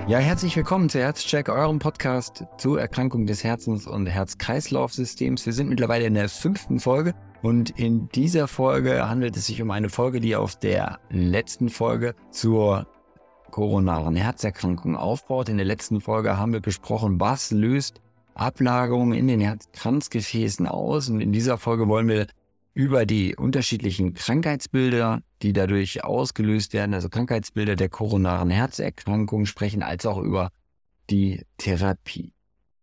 Ja, herzlich willkommen zu Herzcheck, eurem Podcast zur Erkrankung des Herzens und Herz-Kreislauf-Systems. Wir sind mittlerweile in der 5. Folge und in dieser Folge handelt es sich um eine Folge, die auf der letzten Folge zur koronaren Herzerkrankung aufbaut. In der letzten Folge haben wir besprochen, was löst Ablagerungen in den Herzkranzgefäßen aus, und in dieser Folge wollen wir über die unterschiedlichen Krankheitsbilder, die dadurch ausgelöst werden, also Krankheitsbilder der koronaren Herzerkrankung sprechen, als auch über die Therapie.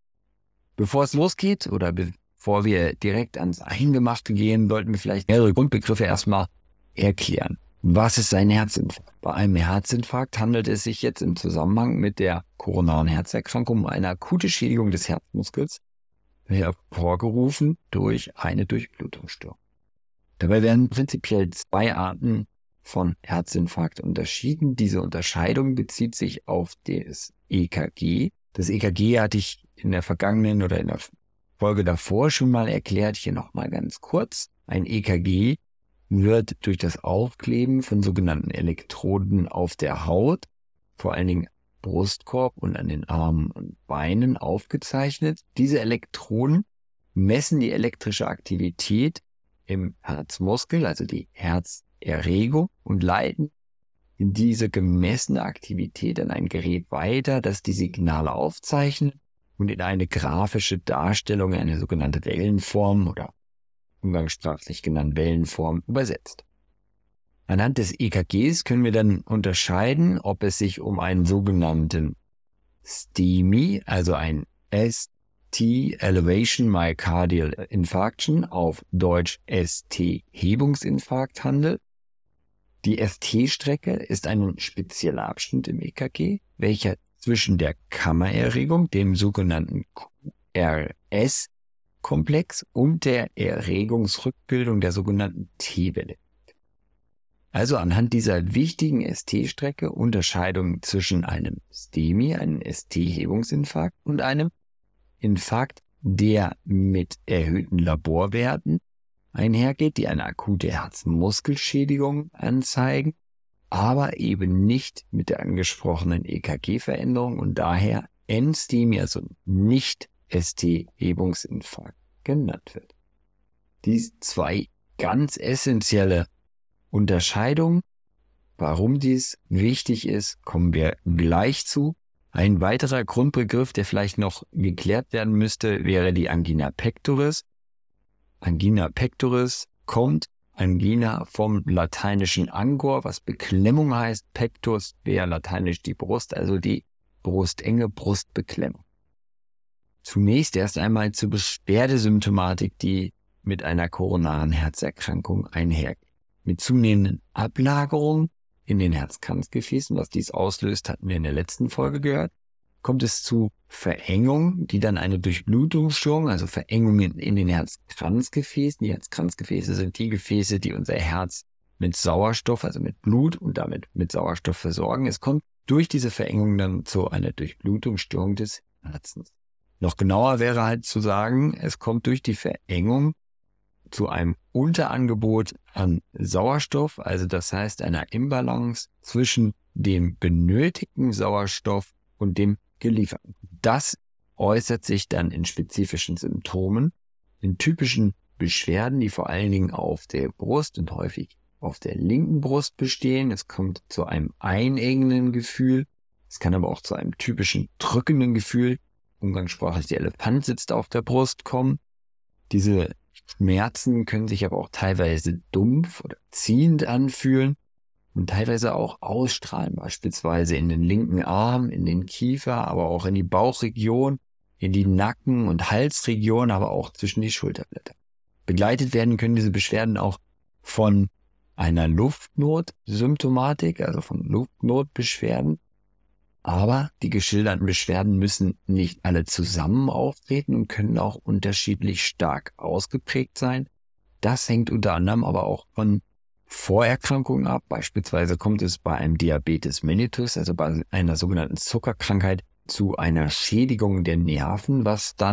Bevor es losgeht oder bevor wir direkt ans Eingemachte gehen, sollten wir vielleicht mehrere Grundbegriffe erstmal erklären. Was ist ein Herzinfarkt? Bei einem Herzinfarkt handelt es sich jetzt im Zusammenhang mit der koronaren Herzerkrankung um eine akute Schädigung des Herzmuskels, hervorgerufen durch eine Durchblutungsstörung. Dabei werden prinzipiell 2 Arten von Herzinfarkt unterschieden. Diese Unterscheidung bezieht sich auf das EKG. Das EKG hatte ich in der vergangenen oder in der Folge davor schon mal erklärt. Hier nochmal ganz kurz. Ein EKG wird durch das Aufkleben von sogenannten Elektroden auf der Haut, vor allen Dingen Brustkorb und an den Armen und Beinen, aufgezeichnet. Diese Elektroden messen die elektrische Aktivität im Herzmuskel, also die Herzerregung, und leiten diese gemessene Aktivität an ein Gerät weiter, das die Signale aufzeichnet und in eine grafische Darstellung, eine sogenannte Wellenform oder umgangssprachlich genannt Wellenform, übersetzt. Anhand des EKGs können wir dann unterscheiden, ob es sich um einen sogenannten STEMI, also ein ST Elevation Myocardial Infarction, auf Deutsch ST-Hebungsinfarkt handelt. Die ST-Strecke ist ein spezieller Abschnitt im EKG, welcher zwischen der Kammererregung, dem sogenannten QRS-Komplex, und der Erregungsrückbildung, der sogenannten T-Welle. Also anhand dieser wichtigen ST-Strecke Unterscheidung zwischen einem STEMI, einem ST-Hebungsinfarkt, und einem Infarkt, der mit erhöhten Laborwerten einhergeht, die eine akute Herzmuskelschädigung anzeigen, aber eben nicht mit der angesprochenen EKG-Veränderung und daher NSTEMI, also nicht ST-Hebungsinfarkt, genannt wird. Dies 2 ganz essentielle Unterscheidungen. Warum dies wichtig ist, kommen wir gleich zu. Ein weiterer Grundbegriff, der vielleicht noch geklärt werden müsste, wäre die Angina pectoris. Angina pectoris kommt Angina vom lateinischen Angor, was Beklemmung heißt. Pectus wäre lateinisch die Brust, also die Brustenge, Brustbeklemmung. Zunächst erst einmal zur Beschwerdesymptomatik, die mit einer koronaren Herzerkrankung einhergeht. Mit zunehmenden Ablagerungen in den Herzkranzgefäßen, was dies auslöst, hatten wir in der letzten Folge gehört, kommt es zu Verengungen, die dann eine Durchblutungsstörung, also Verengungen in den Herzkranzgefäßen. Die Herzkranzgefäße sind die Gefäße, die unser Herz mit Sauerstoff, also mit Blut und damit mit Sauerstoff versorgen. Es kommt durch diese Verengung dann zu einer Durchblutungsstörung des Herzens. Noch genauer wäre halt zu sagen, es kommt durch die Verengung zu einem Unterangebot an Sauerstoff, also das heißt einer Imbalance zwischen dem benötigten Sauerstoff und dem gelieferten. Das äußert sich dann in spezifischen Symptomen, in typischen Beschwerden, die vor allen Dingen auf der Brust und häufig auf der linken Brust bestehen. Es kommt zu einem einengenden Gefühl, es kann aber auch zu einem typischen drückenden Gefühl, umgangssprachlich der Elefant sitzt auf der Brust, kommen. Diese Schmerzen können sich aber auch teilweise dumpf oder ziehend anfühlen und teilweise auch ausstrahlen, beispielsweise in den linken Arm, in den Kiefer, aber auch in die Bauchregion, in die Nacken- und Halsregion, aber auch zwischen die Schulterblätter. Begleitet werden können diese Beschwerden auch von einer Luftnotsymptomatik, also von Luftnotbeschwerden. Aber die geschilderten Beschwerden müssen nicht alle zusammen auftreten und können auch unterschiedlich stark ausgeprägt sein. Das hängt unter anderem aber auch von Vorerkrankungen ab. Beispielsweise kommt es bei einem Diabetes mellitus, also bei einer sogenannten Zuckerkrankheit, zu einer Schädigung der Nerven, was dann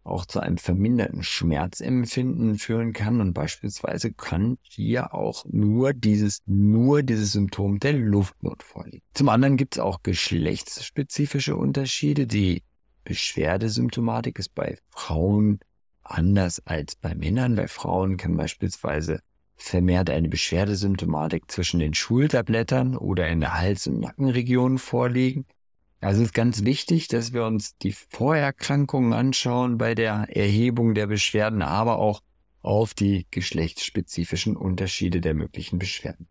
auch zu einem verminderten Schmerzempfinden führen kann und beispielsweise kann hier auch nur dieses Symptom der Luftnot vorliegen. Zum anderen gibt es auch geschlechtsspezifische Unterschiede. Die Beschwerdesymptomatik ist bei Frauen anders als bei Männern. Bei Frauen kann beispielsweise vermehrt eine Beschwerdesymptomatik zwischen den Schulterblättern oder in der Hals- und Nackenregion vorliegen. Also es ist ganz wichtig, dass wir uns die Vorerkrankungen anschauen bei der Erhebung der Beschwerden, aber auch auf die geschlechtsspezifischen Unterschiede der möglichen Beschwerden.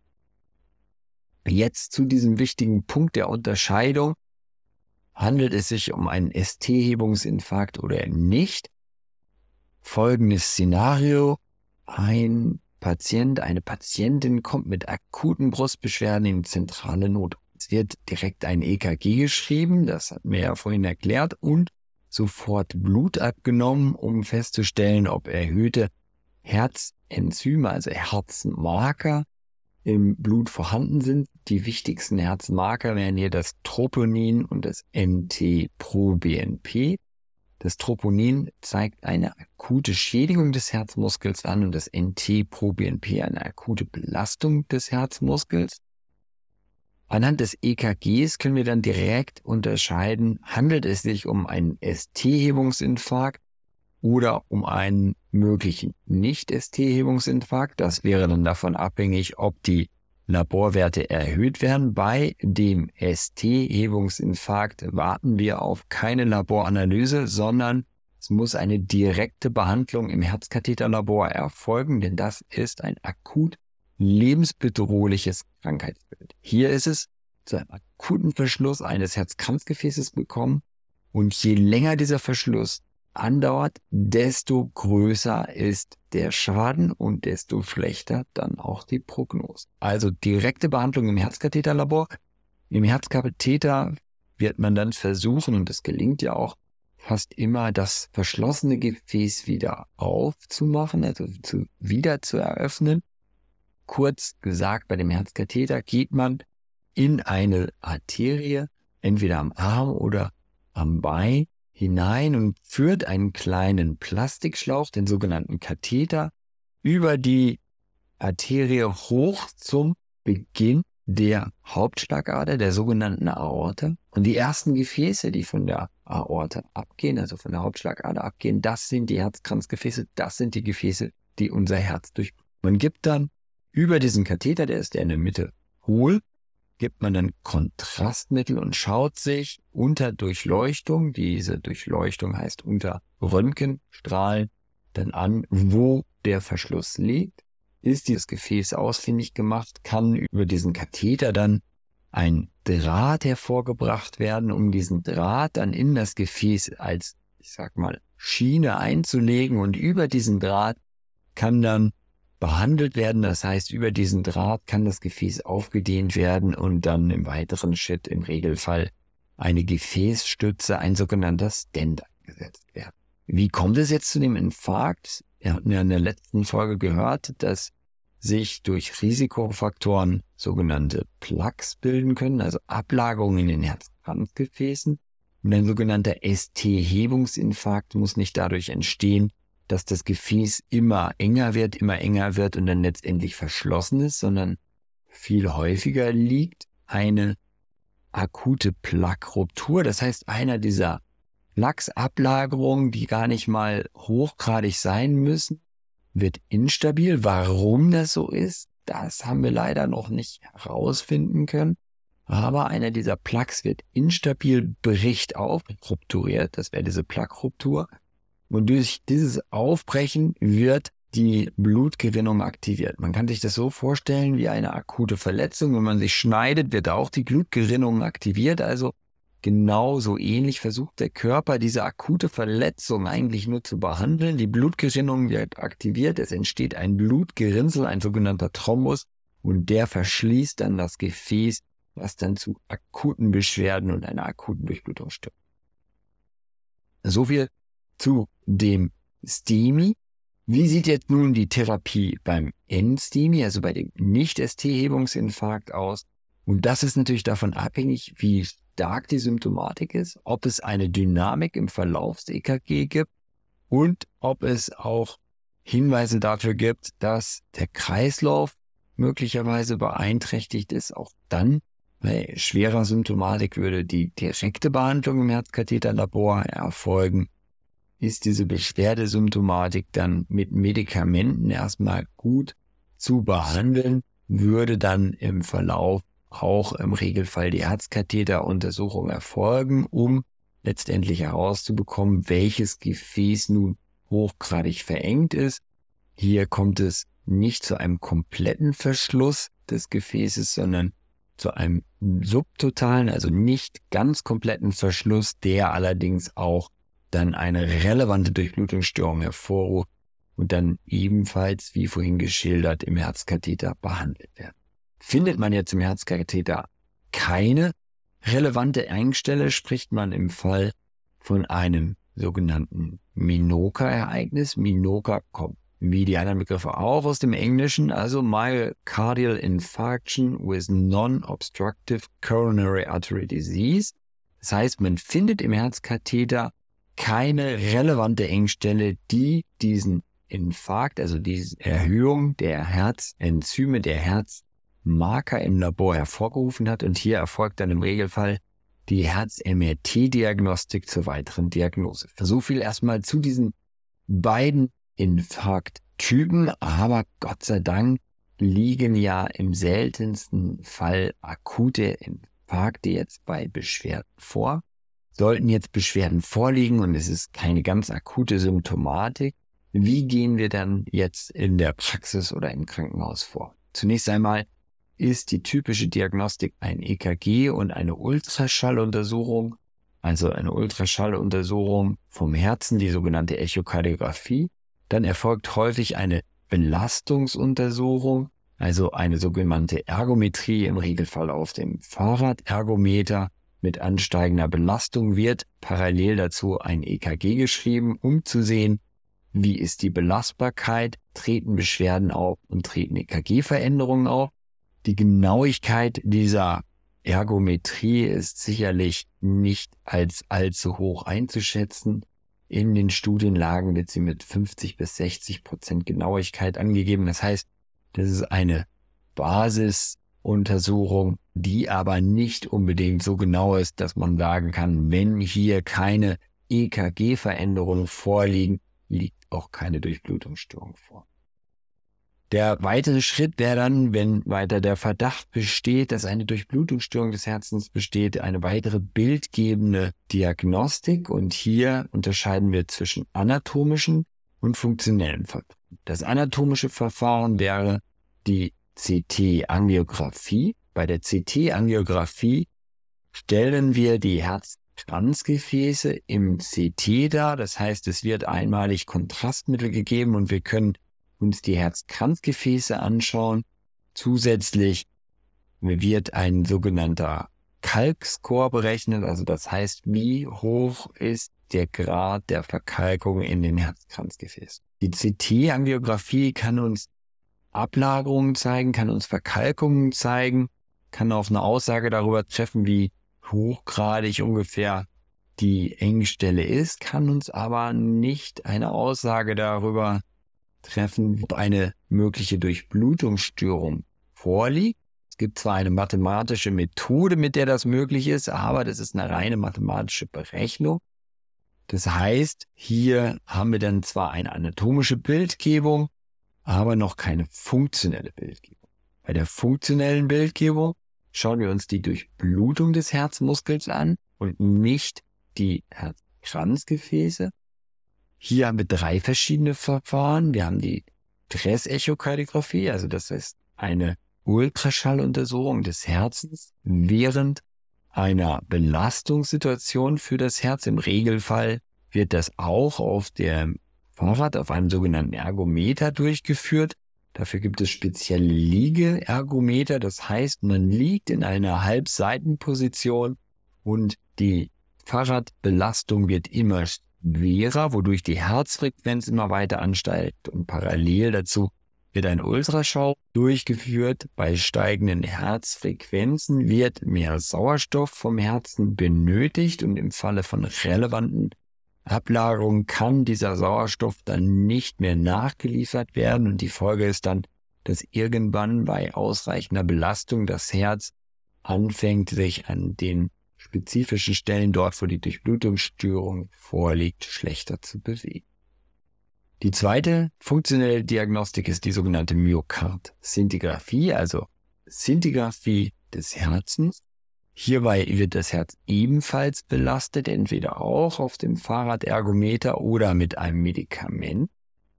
Jetzt zu diesem wichtigen Punkt der Unterscheidung. Handelt es sich um einen ST-Hebungsinfarkt oder nicht? Folgendes Szenario. Ein Patient, eine Patientin kommt mit akuten Brustbeschwerden in die zentrale Notaufnahme. Es wird direkt ein EKG geschrieben, das hat mir ja vorhin erklärt, und sofort Blut abgenommen, um festzustellen, ob erhöhte Herzenzyme, also Herzmarker im Blut vorhanden sind. Die wichtigsten Herzmarker wären hier das Troponin und das NT-proBNP. Das Troponin zeigt eine akute Schädigung des Herzmuskels an und das NT-proBNP eine akute Belastung des Herzmuskels. Anhand des EKGs können wir dann direkt unterscheiden, handelt es sich um einen ST-Hebungsinfarkt oder um einen möglichen Nicht-ST-Hebungsinfarkt. Das wäre dann davon abhängig, ob die Laborwerte erhöht werden. Bei dem ST-Hebungsinfarkt warten wir auf keine Laboranalyse, sondern es muss eine direkte Behandlung im Herzkatheterlabor erfolgen, denn das ist ein akut lebensbedrohliches Krankheitsbild. Hier ist es zu einem akuten Verschluss eines Herzkranzgefäßes gekommen und je länger dieser Verschluss andauert, desto größer ist der Schaden und desto schlechter dann auch die Prognose. Also direkte Behandlung im Herzkatheterlabor. Im Herzkatheter wird man dann versuchen, und das gelingt ja auch fast immer, das verschlossene Gefäß wieder aufzumachen, also wieder zu eröffnen. Kurz gesagt, bei dem Herzkatheter geht man in eine Arterie, entweder am Arm oder am Bein, hinein und führt einen kleinen Plastikschlauch, den sogenannten Katheter, über die Arterie hoch zum Beginn der Hauptschlagader, der sogenannten Aorta. Und die ersten Gefäße, die von der Aorta abgehen, also von der Hauptschlagader abgehen, das sind die Herzkranzgefäße, das sind die Gefäße, die unser Herz durchbluten. Man gibt dann über diesen Katheter, der ist ja in der Mitte hohl, gibt man dann Kontrastmittel und schaut sich unter Durchleuchtung, diese Durchleuchtung heißt unter Röntgenstrahlen, dann an, wo der Verschluss liegt. Ist dieses Gefäß ausfindig gemacht, kann über diesen Katheter dann ein Draht hervorgebracht werden, um diesen Draht dann in das Gefäß als, ich sag mal, Schiene einzulegen, und über diesen Draht kann dann behandelt werden. Das heißt, über diesen Draht kann das Gefäß aufgedehnt werden und dann im weiteren Schritt im Regelfall eine Gefäßstütze, ein sogenannter Stent, eingesetzt werden. Wie kommt es jetzt zu dem Infarkt? Wir hatten ja in der letzten Folge gehört, dass sich durch Risikofaktoren sogenannte Plaques bilden können, also Ablagerungen in den Herzkranzgefäßen. Und ein sogenannter ST-Hebungsinfarkt muss nicht dadurch entstehen, dass das Gefäß immer enger wird und dann letztendlich verschlossen ist, sondern viel häufiger liegt eine akute Plaque-Ruptur. Das heißt, einer dieser Plaques-Ablagerungen, die gar nicht mal hochgradig sein müssen, wird instabil. Warum das so ist, das haben wir leider noch nicht herausfinden können. Aber einer dieser Plaques wird instabil, bricht auf, rupturiert. Das wäre diese Plaque-Ruptur. Und durch dieses Aufbrechen wird die Blutgerinnung aktiviert. Man kann sich das so vorstellen wie eine akute Verletzung. Wenn man sich schneidet, wird auch die Blutgerinnung aktiviert. Also genauso ähnlich versucht der Körper, diese akute Verletzung eigentlich nur zu behandeln. Die Blutgerinnung wird aktiviert. Es entsteht ein Blutgerinnsel, ein sogenannter Thrombus. Und der verschließt dann das Gefäß, was dann zu akuten Beschwerden und einer akuten Durchblutungsstörung. So viel zu dem STEMI. Wie sieht jetzt nun die Therapie beim NSTEMI, also bei dem Nicht-ST-Hebungsinfarkt aus? Und das ist natürlich davon abhängig, wie stark die Symptomatik ist, ob es eine Dynamik im Verlaufs-EKG gibt und ob es auch Hinweise dafür gibt, dass der Kreislauf möglicherweise beeinträchtigt ist. Auch dann, bei schwerer Symptomatik würde die direkte Behandlung im Herzkatheterlabor erfolgen. Ist diese Beschwerdesymptomatik dann mit Medikamenten erstmal gut zu behandeln, würde dann im Verlauf auch im Regelfall die Herzkatheteruntersuchung erfolgen, um letztendlich herauszubekommen, welches Gefäß nun hochgradig verengt ist. Hier kommt es nicht zu einem kompletten Verschluss des Gefäßes, sondern zu einem subtotalen, also nicht ganz kompletten Verschluss, der allerdings auch dann eine relevante Durchblutungsstörung hervorruft und dann ebenfalls, wie vorhin geschildert, im Herzkatheter behandelt werden. Findet man jetzt im Herzkatheter keine relevante Engstelle, spricht man im Fall von einem sogenannten Minoka-Ereignis. Minoka kommt wie die anderen Begriffe auch aus dem Englischen, also Myocardial Infarction with Non-Obstructive Coronary Artery Disease. Das heißt, man findet im Herzkatheter keine relevante Engstelle, die diesen Infarkt, also diese Erhöhung der Herzenzyme, der Herzmarker im Labor hervorgerufen hat. Und hier erfolgt dann im Regelfall die Herz-MRT-Diagnostik zur weiteren Diagnose. So viel erstmal zu diesen beiden Infarkttypen, aber Gott sei Dank liegen ja im seltensten Fall akute Infarkte jetzt bei Beschwerden vor. Sollten jetzt Beschwerden vorliegen und es ist keine ganz akute Symptomatik, wie gehen wir dann jetzt in der Praxis oder im Krankenhaus vor? Zunächst einmal ist die typische Diagnostik ein EKG und eine Ultraschalluntersuchung, also eine Ultraschalluntersuchung vom Herzen, die sogenannte Echokardiographie. Dann erfolgt häufig eine Belastungsuntersuchung, also eine sogenannte Ergometrie, im Regelfall auf dem Fahrradergometer. Mit ansteigender Belastung wird parallel dazu ein EKG geschrieben, um zu sehen, wie ist die Belastbarkeit, treten Beschwerden auf und treten EKG-Veränderungen auf. Die Genauigkeit dieser Ergometrie ist sicherlich nicht als allzu hoch einzuschätzen. In den Studienlagen wird sie mit 50-60% Genauigkeit angegeben. Das heißt, das ist eine Basisuntersuchung, die aber nicht unbedingt so genau ist, dass man sagen kann, wenn hier keine EKG-Veränderungen vorliegen, liegt auch keine Durchblutungsstörung vor. Der weitere Schritt wäre dann, wenn weiter der Verdacht besteht, dass eine Durchblutungsstörung des Herzens besteht, eine weitere bildgebende Diagnostik. Und hier unterscheiden wir zwischen anatomischen und funktionellen Verfahren. Das anatomische Verfahren wäre die CT-Angiografie. Bei der CT-Angiografie stellen wir die Herzkranzgefäße im CT dar. Das heißt, es wird einmalig Kontrastmittel gegeben und wir können uns die Herzkranzgefäße anschauen. Zusätzlich wird ein sogenannter Kalkscore berechnet, also das heißt, wie hoch ist der Grad der Verkalkung in den Herzkranzgefäßen. Die CT-Angiografie kann uns Ablagerungen zeigen, kann uns Verkalkungen zeigen, kann auch eine Aussage darüber treffen, wie hochgradig ungefähr die Engstelle ist, kann uns aber nicht eine Aussage darüber treffen, ob eine mögliche Durchblutungsstörung vorliegt. Es gibt zwar eine mathematische Methode, mit der das möglich ist, aber das ist eine reine mathematische Berechnung. Das heißt, hier haben wir dann zwar eine anatomische Bildgebung, aber noch keine funktionelle Bildgebung. Bei der funktionellen Bildgebung schauen wir uns die Durchblutung des Herzmuskels an und nicht die Herzkranzgefäße. Hier haben wir 3 verschiedene Verfahren. Wir haben die Stressechokardiographie, also das ist eine Ultraschalluntersuchung des Herzens während einer Belastungssituation für das Herz. Im Regelfall wird das auch auf dem Fahrrad, auf einem sogenannten Ergometer durchgeführt. Dafür gibt es spezielle Liegeergometer. Das heißt, man liegt in einer Halbseitenposition und die Fahrradbelastung wird immer schwerer, wodurch die Herzfrequenz immer weiter ansteigt und parallel dazu wird ein Ultraschall durchgeführt. Bei steigenden Herzfrequenzen wird mehr Sauerstoff vom Herzen benötigt und im Falle von relevanten Ablagerung kann dieser Sauerstoff dann nicht mehr nachgeliefert werden und die Folge ist dann, dass irgendwann bei ausreichender Belastung das Herz anfängt, sich an den spezifischen Stellen, dort wo die Durchblutungsstörung vorliegt, schlechter zu bewegen. Die zweite funktionelle Diagnostik ist die sogenannte Myokard-Szintigraphie, also Szintigraphie des Herzens. Hierbei wird das Herz ebenfalls belastet, entweder auch auf dem Fahrradergometer oder mit einem Medikament,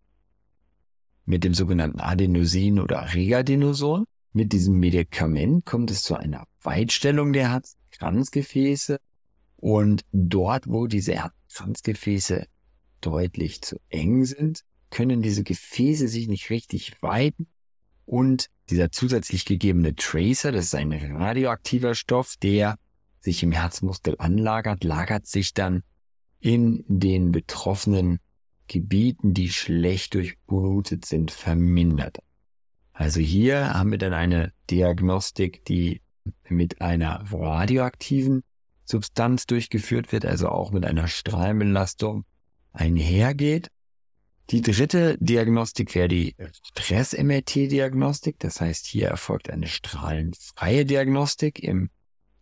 mit dem sogenannten Adenosin oder Regadenoson. Mit diesem Medikament kommt es zu einer Weitstellung der Herzkranzgefäße und dort, wo diese Herzkranzgefäße deutlich zu eng sind, können diese Gefäße sich nicht richtig weiten und dieser zusätzlich gegebene Tracer, das ist ein radioaktiver Stoff, der sich im Herzmuskel anlagert, lagert sich dann in den betroffenen Gebieten, die schlecht durchblutet sind, vermindert. Also hier haben wir dann eine Diagnostik, die mit einer radioaktiven Substanz durchgeführt wird, also auch mit einer Strahlenbelastung einhergeht. Die dritte Diagnostik wäre die Stress-MRT-Diagnostik. Das heißt, hier erfolgt eine strahlenfreie Diagnostik im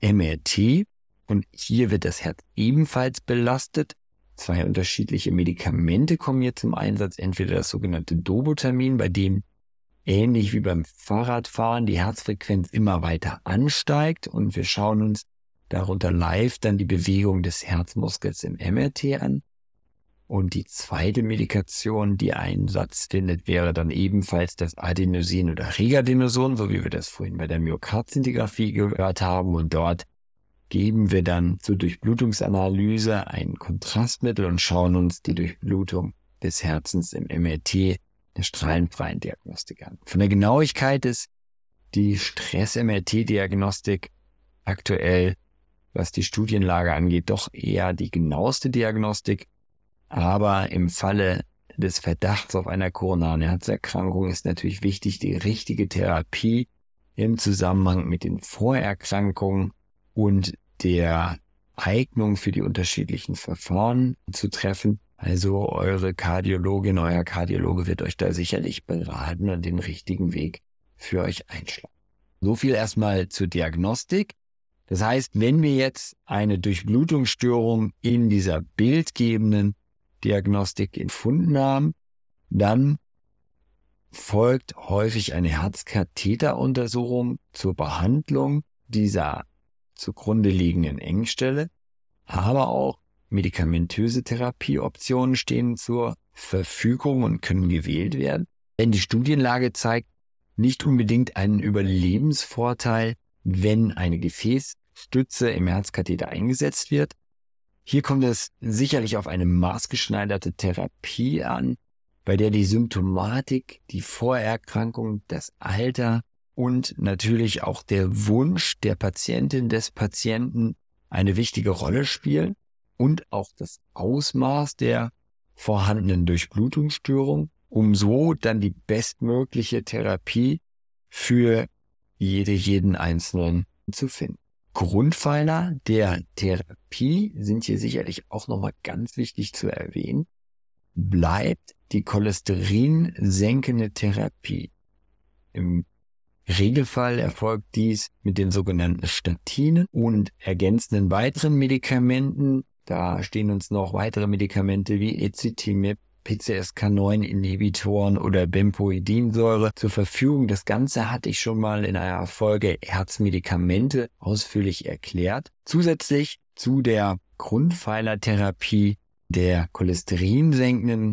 MRT und hier wird das Herz ebenfalls belastet. 2 unterschiedliche Medikamente kommen hier zum Einsatz. Entweder das sogenannte Dobutamine, bei dem ähnlich wie beim Fahrradfahren die Herzfrequenz immer weiter ansteigt und wir schauen uns darunter live dann die Bewegung des Herzmuskels im MRT an. Und die zweite Medikation, die Einsatz findet, wäre dann ebenfalls das Adenosin oder Regadenoson, so wie wir das vorhin bei der Myokard-Szintigraphie gehört haben. Und dort geben wir dann zur Durchblutungsanalyse ein Kontrastmittel und schauen uns die Durchblutung des Herzens im MRT der strahlenfreien Diagnostik an. Von der Genauigkeit ist die Stress-MRT-Diagnostik aktuell, was die Studienlage angeht, doch eher die genaueste Diagnostik. Aber im Falle des Verdachts auf einer koronaren Herzerkrankung ist natürlich wichtig, die richtige Therapie im Zusammenhang mit den Vorerkrankungen und der Eignung für die unterschiedlichen Verfahren zu treffen. Also eure Kardiologin, euer Kardiologe wird euch da sicherlich beraten und den richtigen Weg für euch einschlagen. So viel erstmal zur Diagnostik. Das heißt, wenn wir jetzt eine Durchblutungsstörung in dieser bildgebenden Diagnostik gefunden haben, dann folgt häufig eine Herzkatheteruntersuchung zur Behandlung dieser zugrunde liegenden Engstelle, aber auch medikamentöse Therapieoptionen stehen zur Verfügung und können gewählt werden. Denn die Studienlage zeigt nicht unbedingt einen Überlebensvorteil, wenn eine Gefäßstütze im Herzkatheter eingesetzt wird. Hier kommt es sicherlich auf eine maßgeschneiderte Therapie an, bei der die Symptomatik, die Vorerkrankung, das Alter und natürlich auch der Wunsch der Patientin, des Patienten eine wichtige Rolle spielen und auch das Ausmaß der vorhandenen Durchblutungsstörung, um so dann die bestmögliche Therapie für jeden Einzelnen zu finden. Grundpfeiler der Therapie sind hier sicherlich auch nochmal ganz wichtig zu erwähnen, bleibt die cholesterinsenkende Therapie. Im Regelfall erfolgt dies mit den sogenannten Statinen und ergänzenden weiteren Medikamenten. Da stehen uns noch weitere Medikamente wie Ezetimibe, PCSK9-Inhibitoren oder Bempoidinsäure zur Verfügung. Das Ganze hatte ich schon mal in einer Folge Herzmedikamente ausführlich erklärt. Zusätzlich zu der Grundpfeilertherapie der cholesterinsenkenden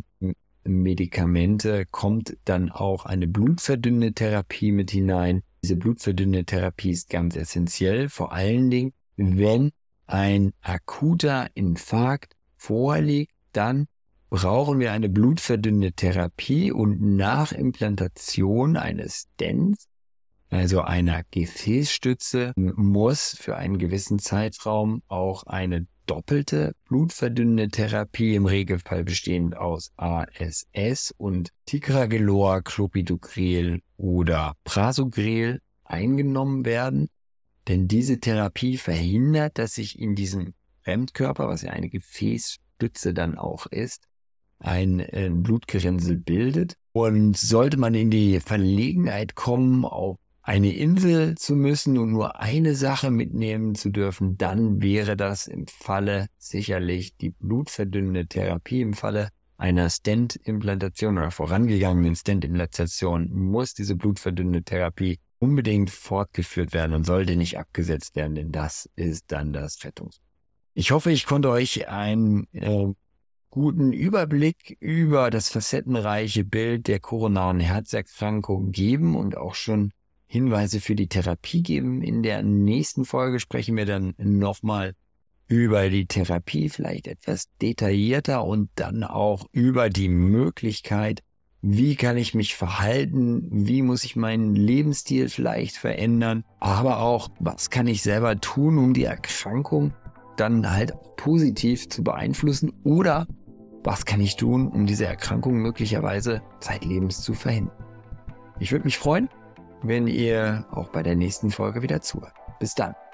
Medikamente kommt dann auch eine blutverdünnende Therapie mit hinein. Diese blutverdünnende Therapie ist ganz essentiell, vor allen Dingen, wenn ein akuter Infarkt vorliegt, dann brauchen wir eine blutverdünnende Therapie und nach Implantation eines Stents, also einer Gefäßstütze, muss für einen gewissen Zeitraum auch eine doppelte blutverdünnende Therapie, im Regelfall bestehend aus ASS und Ticagrelor, Clopidogrel oder Prasugrel eingenommen werden. Denn diese Therapie verhindert, dass sich in diesem Fremdkörper, was ja eine Stütze dann auch ist, ein Blutgerinnsel bildet. Und sollte man in die Verlegenheit kommen, auf eine Insel zu müssen und nur eine Sache mitnehmen zu dürfen, dann wäre das im Falle sicherlich die blutverdünnende Therapie. Im Falle einer Stent-Implantation oder vorangegangenen Stent-Implantation muss diese blutverdünnende Therapie unbedingt fortgeführt werden und sollte nicht abgesetzt werden, denn das ist dann das Rettungs. Ich hoffe, ich konnte euch einen guten Überblick über das facettenreiche Bild der koronaren Herzerkrankung geben und auch schon Hinweise für die Therapie geben. In der nächsten Folge sprechen wir dann nochmal über die Therapie, vielleicht etwas detaillierter und dann auch über die Möglichkeit, wie kann ich mich verhalten, wie muss ich meinen Lebensstil vielleicht verändern, aber auch, was kann ich selber tun, um die Erkrankung dann halt positiv zu beeinflussen oder was kann ich tun, um diese Erkrankung möglicherweise zeitlebens zu verhindern. Ich würde mich freuen, wenn ihr auch bei der nächsten Folge wieder zuhört. Bis dann.